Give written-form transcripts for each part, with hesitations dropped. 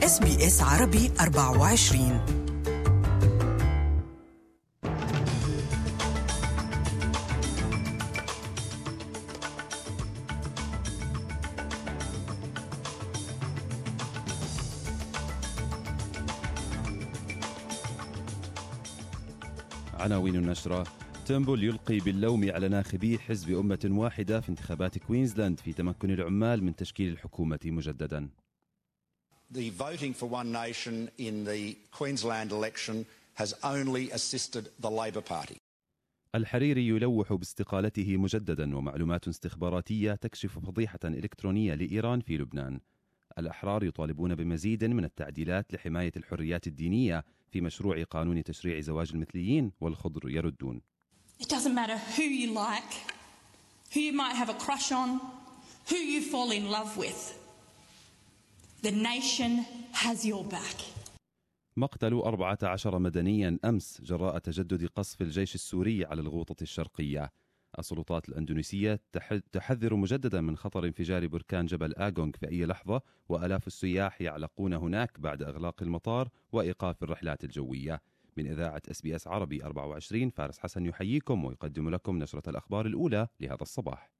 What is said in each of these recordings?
SBS عربي 24. عناوين النشرة: تيرنبول يلقي باللوم على ناخبي حزب أمة واحدة في انتخابات كوينزلاند في تمكن العمال من تشكيل الحكومة مجددا. The voting for One Nation in the Queensland election has only assisted the Labor Party. الحريري يلوح باستقالته مجددا، ومعلومات استخباراتية تكشف فضيحة إلكترونية لإيران في لبنان. الأحرار يطالبون بمزيد من التعديلات لحماية الحريات الدينية في مشروع قانون تشريع زواج المثليين، والخضر يردون: It doesn't matter who you like, who you might have a crush on, who you fall in love with. The nation has your back. مقتل 14 مدنيا أمس جراء تجدد قصف الجيش السوري على الغوطة الشرقية. السلطات الأندونيسية تحذر مجددا من خطر انفجار بركان جبل آغونغ في أي لحظة، وآلاف السياح يعلقون هناك بعد إغلاق المطار وإيقاف الرحلات الجوية. من إذاعة SBS عربي 24، فارس حسن يحييكم ويقدم لكم نشرة الأخبار الأولى لهذا الصباح.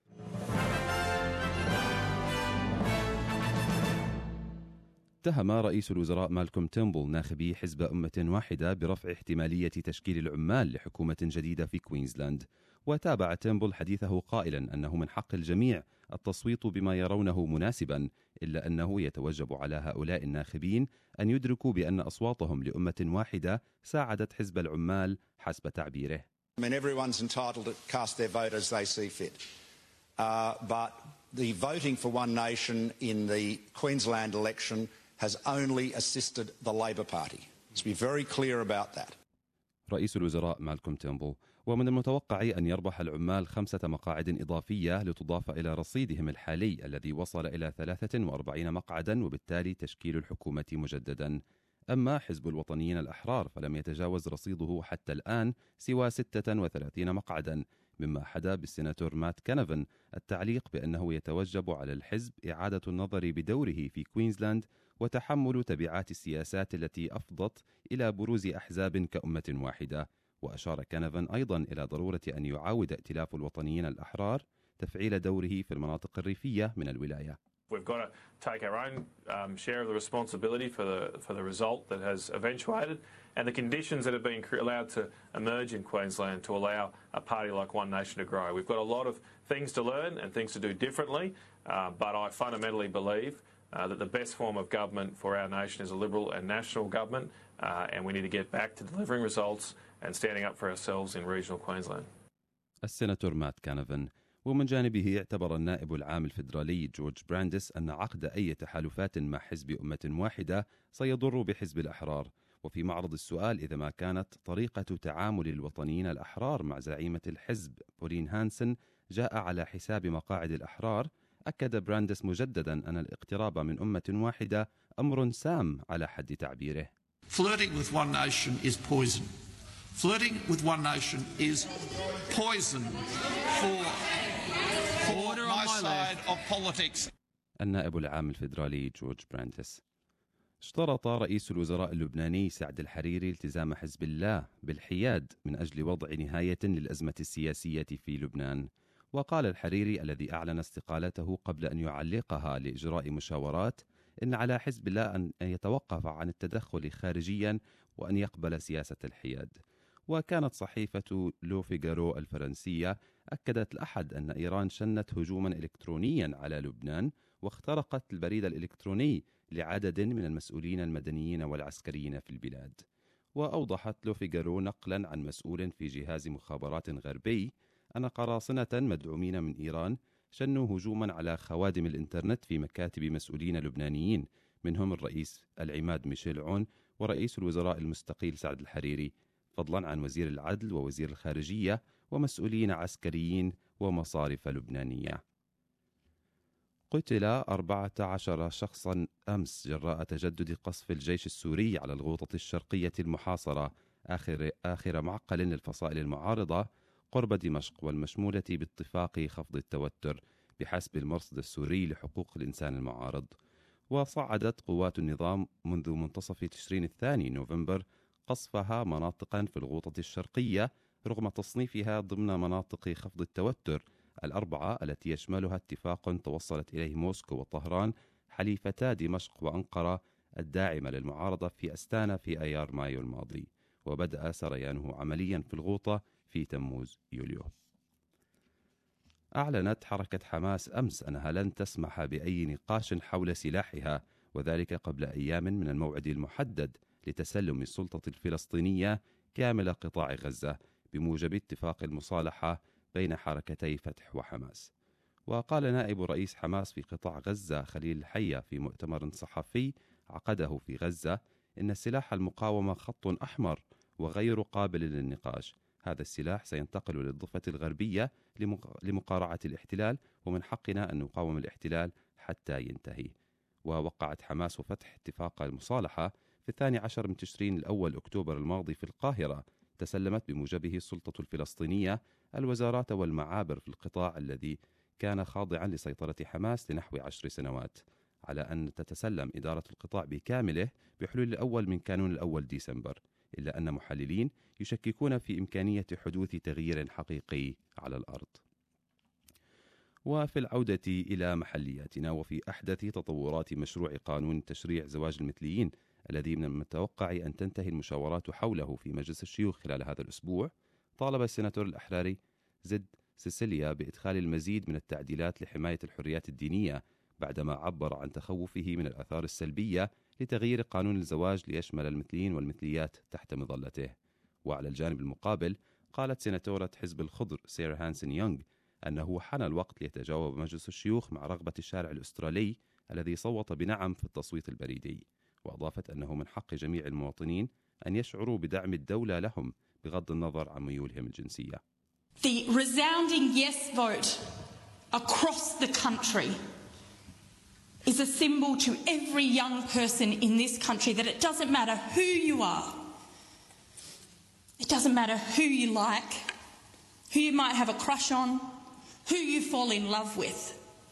اتهم رئيس الوزراء مالكوم تيرنبول ناخبي حزب أمة واحدة برفع احتمالية تشكيل العمال لحكومة جديدة في كوينزلاند. وتابع تيرنبول حديثه قائلا أنه من حق الجميع التصويت بما يرونه مناسبا، إلا أنه يتوجب على هؤلاء الناخبين أن يدركوا بأن أصواتهم لأمة واحدة ساعدت حزب العمال حسب تعبيره. Everyone's entitled to cast their vote as they see fit. But the voting for One Nation in the Queensland election has only assisted the Labor Party. Let's be very clear about that. رئيس الوزراء مالكوم تيرنبول: ومن المتوقع أن يربح العمال 5 مقاعد إضافية لتضاف إلى رصيدهم الحالي الذي وصل إلى 43 مقعدا، وبالتالي تشكيل الحكومة مجددا. أما حزب الوطنيين الأحرار فلم يتجاوز رصيده حتى الآن سوى 36 مقعدا، مما حدا بالسيناتور مات كانافن التعليق بأنه يتوجب على الحزب إعادة النظر بدوره في كوينزلاند وتحمل تبعات السياسات التي أفضت إلى بروز أحزاب كأمة واحدة. وأشار كانافن أيضا إلى ضرورة أن يعاود ائتلاف الوطنيين الأحرار تفعيل دوره في المناطق الريفية من الولاية. We've got to take our own share of the responsibility for the result that has eventuated and the conditions that have been allowed to emerge in Queensland to allow a party like One Nation to grow. We've got a lot of things to learn and things to do differently, but I fundamentally believe that the best form of government for our nation is a Liberal and national government, and we need to get back to delivering results and standing up for ourselves in regional Queensland. السيناتور مات كانافن. ومن جانبه اعتبر النائب العام الفيدرالي جورج براندس أن عقد أي تحالفات مع حزب أمة واحدة سيضر بحزب الأحرار. وفي معرض السؤال إذا ما كانت طريقة تعامل الوطنيين الأحرار مع زعيمة الحزب بولين هانسن جاء على حساب مقاعد الأحرار، أكد براندس مجددا أن الاقتراب من أمة واحدة أمر سام على حد تعبيره. Flirting with One Nation is poison. Flirting with One Nation is poison for my side of politics. النائب العام الفيدرالي جورج براندس. اشترط رئيس الوزراء اللبناني سعد الحريري التزام حزب الله بالحياد من أجل وضع نهاية للأزمة السياسية في لبنان. وقال الحريري الذي أعلن استقالته قبل أن يعلقها لإجراء مشاورات إن على حزب الله أن يتوقف عن التدخل خارجيا وأن يقبل سياسة الحياد. وكانت صحيفة لو فيغارو الفرنسية أكدت الأحد أن إيران شنت هجوما إلكترونيا على لبنان واخترقت البريد الإلكتروني لعدد من المسؤولين المدنيين والعسكريين في البلاد. وأوضحت لو فيغارو نقلا عن مسؤول في جهاز مخابرات غربي أن قراصنة مدعومين من إيران شنوا هجوما على خوادم الإنترنت في مكاتب مسؤولين لبنانيين، منهم الرئيس العماد ميشيل عون ورئيس الوزراء المستقيل سعد الحريري، فضلا عن وزير العدل ووزير الخارجية ومسؤولين عسكريين ومصارف لبنانية. قتل 14 شخصا أمس جراء تجدد قصف الجيش السوري على الغوطة الشرقية المحاصرة آخر معقل للفصائل المعارضة قرب دمشق، والمشمولة باتفاق خفض التوتر بحسب المرصد السوري لحقوق الإنسان المعارض. وصعدت قوات النظام منذ منتصف تشرين الثاني نوفمبر قصفها مناطقا في الغوطة الشرقية رغم تصنيفها ضمن مناطق خفض التوتر الأربعة التي يشملها اتفاق توصلت إليه موسكو وطهران حليفتا دمشق وأنقرة الداعمة للمعارضة في أستانا في أيار مايو الماضي، وبدأ سريانه عمليا في الغوطة في تموز يوليو. أعلنت حركة حماس أمس أنها لن تسمح بأي نقاش حول سلاحها، وذلك قبل أيام من الموعد المحدد لتسلم السلطة الفلسطينية كامل قطاع غزة بموجب اتفاق المصالحة بين حركتي فتح وحماس. وقال نائب رئيس حماس في قطاع غزة خليل الحية في مؤتمر صحفي عقده في غزة إن سلاح المقاومة خط أحمر وغير قابل للنقاش. هذا السلاح سينتقل للضفة الغربية لمقارعة الاحتلال، ومن حقنا أن نقاوم الاحتلال حتى ينتهي. ووقعت حماس وفتح اتفاق المصالحة في 12 من تشرين الأول أكتوبر الماضي في القاهرة، تسلمت بموجبه السلطة الفلسطينية الوزارات والمعابر في القطاع الذي كان خاضعا لسيطرة حماس لنحو 10 سنوات، على أن تتسلم إدارة القطاع بكامله بحلول الأول من كانون الأول ديسمبر، إلا أن محللين يشككون في إمكانية حدوث تغيير حقيقي على الأرض. وفي العودة إلى محلياتنا، وفي أحدث تطورات مشروع قانون تشريع زواج المثليين الذي من المتوقع أن تنتهي المشاورات حوله في مجلس الشيوخ خلال هذا الأسبوع، طالب السيناتور الأحراري زد سيسيليا بإدخال المزيد من التعديلات لحماية الحريات الدينية، بعدما عبر عن تخوفه من الآثار السلبية لتغيير قانون الزواج ليشمل المثليين والمثليات تحت مظلته. وعلى الجانب المقابل، قالت سيناتورة حزب الخضر سيرا هانسن يونغ أنه حان الوقت ليتجاوب مجلس الشيوخ مع رغبة الشارع الأسترالي الذي صوت بنعم في التصويت البريدي، وأضافت أنه من حق جميع المواطنين أن يشعروا بدعم الدولة لهم بغض النظر عن ميولهم الجنسية. The resounding yes vote across the country is a symbol to every young person in this country that it doesn't matter who you are, it doesn't matter who you like, who you might have a crush on, who you fall in love with.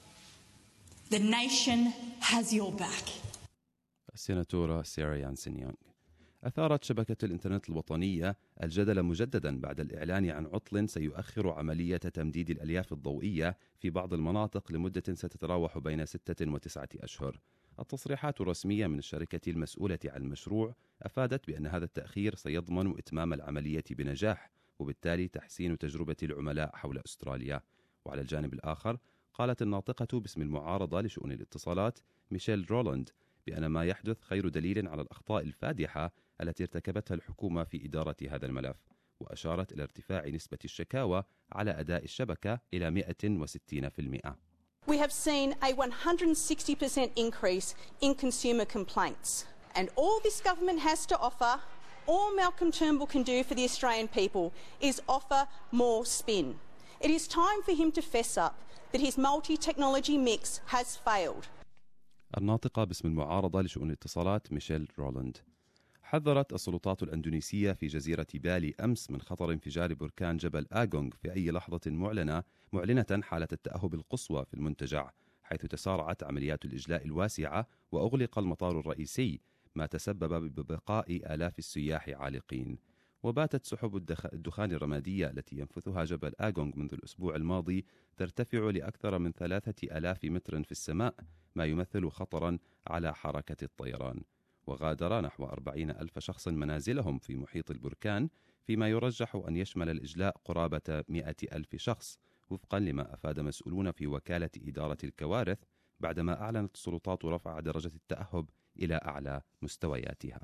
The nation has your back. السيناتورة سيرا يانسن يونغ. أثارت شبكة الإنترنت الوطنية الجدل مجددا بعد الإعلان عن عطل سيؤخر عملية تمديد الألياف الضوئية في بعض المناطق لمدة ستتراوح بين 6 و9 أشهر. التصريحات الرسمية من الشركة المسؤولة عن المشروع أفادت بأن هذا التأخير سيضمن إتمام العملية بنجاح، وبالتالي تحسين تجربة العملاء حول أستراليا. وعلى الجانب الآخر، قالت الناطقة باسم المعارضة لشؤون الاتصالات ميشيل رولاند بأن ما يحدث خير دليل على الأخطاء الفادحة التي ارتكبتها الحكومة في إدارة هذا الملف، وأشارت إلى ارتفاع نسبة الشكاوى على أداء الشبكة إلى 160%. We have seen a 160% increase in consumer complaints. And all this government has to offer, all Malcolm Turnbull can do for the Australian people is offer more spin. It is time for him to fess up that his multi-technology mix has failed. الناطقة باسم المعارضة لشؤون الاتصالات ميشيل رولاند. حذرت السلطات الأندونيسية في جزيرة بالي أمس من خطر انفجار بركان جبل آغونغ في أي لحظة معلنة حالة التأهب القصوى في المنتجع، حيث تسارعت عمليات الإجلاء الواسعة وأغلق المطار الرئيسي، ما تسبب ببقاء آلاف السياح عالقين. وباتت سحب الدخان الرمادية التي ينفثها جبل آغونغ منذ الأسبوع الماضي ترتفع لأكثر من 3000 متر في السماء، ما يمثل خطرا على حركة الطيران. وغادر نحو 40,000 شخص منازلهم في محيط البركان، فيما يرجح أن يشمل الإجلاء قرابة 100,000 شخص، وفقا لما أفاد مسؤولون في وكالة إدارة الكوارث، بعدما أعلنت السلطات رفع درجة التأهب إلى أعلى مستوياتها.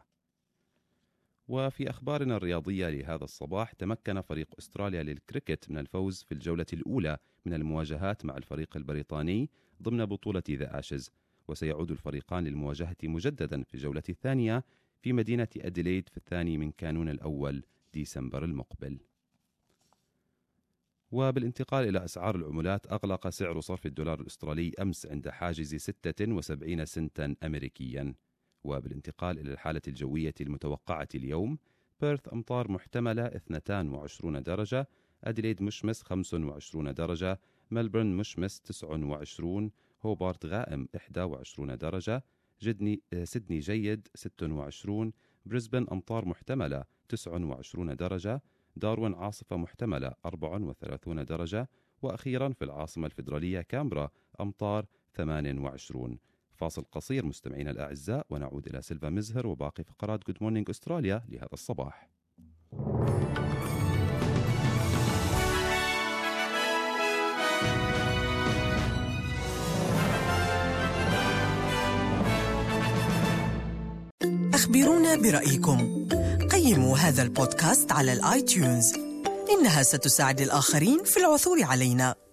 وفي أخبارنا الرياضية لهذا الصباح، تمكن فريق أستراليا للكريكت من الفوز في الجولة الأولى من المواجهات مع الفريق البريطاني ضمن بطولة ذا آشز، وسيعود الفريقان للمواجهة مجددا في الجولة الثانية في مدينة أديليد في 2 من كانون الأول ديسمبر المقبل. وبالانتقال إلى أسعار العملات، أغلق سعر صرف الدولار الأسترالي أمس عند حاجز 76 سنتا أمريكيا. وبالانتقال إلى الحالة الجوية المتوقعة اليوم، بيرث أمطار محتملة 22 درجة، أديليد مشمس 25 درجة، ملبورن مشمس 29، هوبارت غائم 21 درجة، سيدني جيد 26، بريسبن أمطار محتملة 29 درجة، داروين عاصفة محتملة 34 درجة، وأخيرا في العاصمة الفيدرالية كامبرا أمطار 28. فاصل قصير مستمعينا الأعزاء ونعود إلى سيلفا مزهر وباقي فقرات Good Morning أستراليا لهذا الصباح. أخبرونا برأيكم. قيموا هذا البودكاست على الآيتيونز، إنها ستساعد الآخرين في العثور علينا.